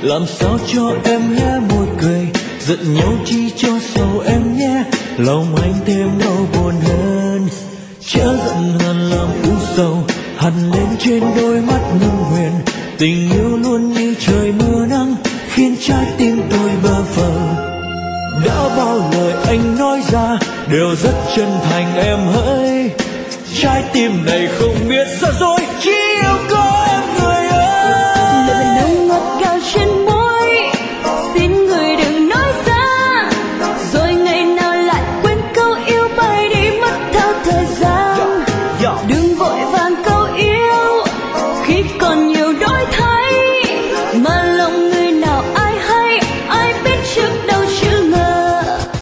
làm sao cho em nhé môi cười, giận nhau chi cho sầu em nhé, lòng anh thêm đau buồn hơn. Chớ giận hờn làm u sầu hằn lên trên đôi mắt ngân huyền, tình yêu luôn như trời mưa nắng khiến trái tim tôi bơ phờ. Đã bao lời anh nói ra đều rất chân thành em hỡi, trái tim này không biết sao rồi chỉ yêu có em người ơi. Lời nồng ngọt ngào trên